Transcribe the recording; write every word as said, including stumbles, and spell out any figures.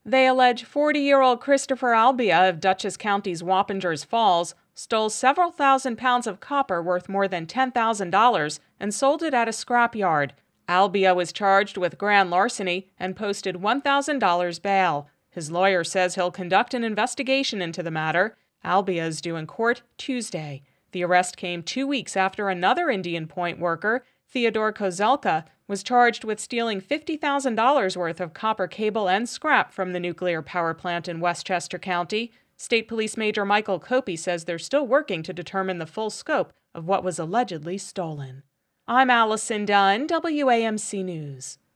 They allege forty-year-old Christopher Albia of Dutchess County's Wappingers Falls stole several thousand pounds of copper worth more than ten thousand dollars and sold it at a scrapyard. Albia was charged with grand larceny and posted one thousand dollars bail. His lawyer says he'll conduct an investigation into the matter. Albia is due in court Tuesday. The arrest came two weeks after another Indian Point worker, Theodore Kozelka, was charged with stealing fifty thousand dollars worth of copper cable and scrap from the nuclear power plant in Westchester County. State Police Major Michael Copey says they're still working to determine the full scope of what was allegedly stolen. I'm Allison Dunn, W A M C News.